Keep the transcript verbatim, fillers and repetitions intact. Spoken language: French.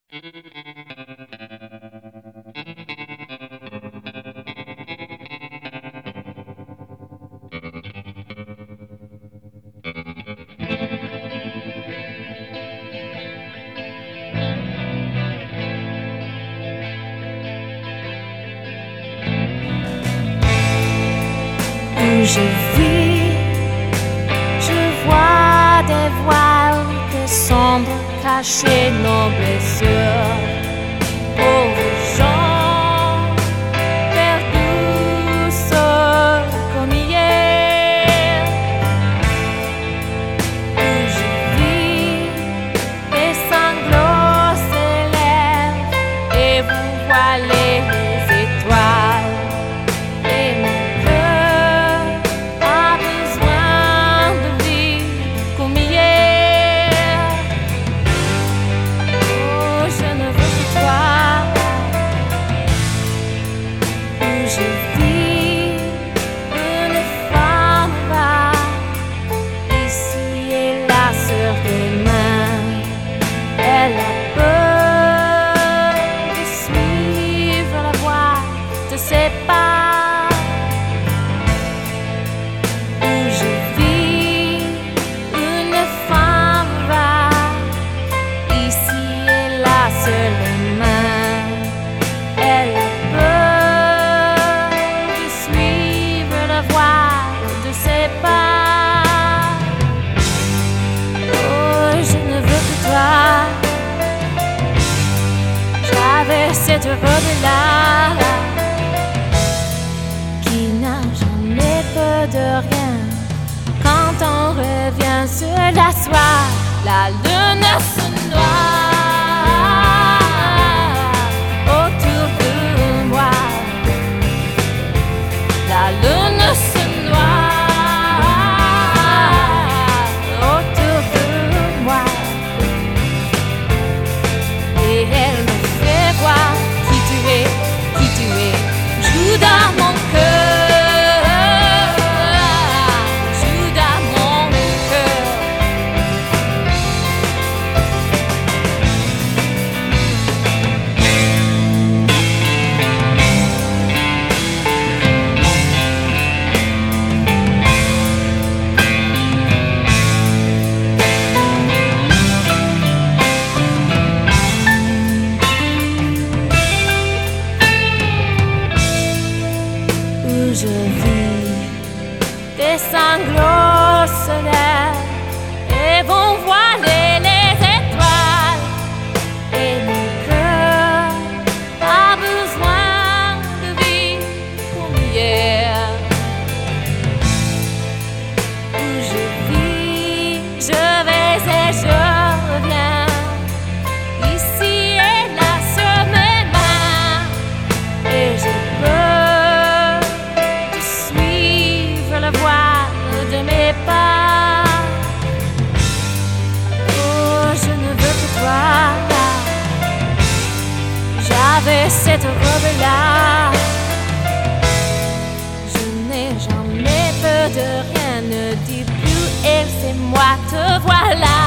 Où je vis, je vois des voiles, des sombres cachés nos blessures. Pauvres gens, perdus, seuls comme hier. Où je vis, des sanglots s'élèvent et vous voilez les étoiles. Et mon cœur a besoin de vivre comme hier. Oh, je ne veux que toi. Où je vis, une femme va ici et là sur des mains. Elle a peur de suivre la voie de ses pas. Où je vis, une femme va ici et là sur les mains. Elle a peur de suivre la voie de ses pas. Oh, je ne veux que toi. J'avais cette robe-là qui n'a jamais peur de rien. Quand on revient sur la soie, la lune se noie autour de moi. La lune se noie autour de moi. Et elle me fait voir qui tu es, qui tu es. Joue dans mon cœur, joue dans mon cœur. Où je vis, des sanglots se lèvent et vont voiler les étoiles. Et mon cœur a besoin de vivre comme hier. Où je vis, je vais et je reviens, ici et là sur mes mains. Et j'ai peur de suivre la voie de mes pas. Oh, je ne veux que toi. J'avais cette robe-là. Je n'ai jamais peur de rien. Ne dis plus, elle c'est moi, te voilà.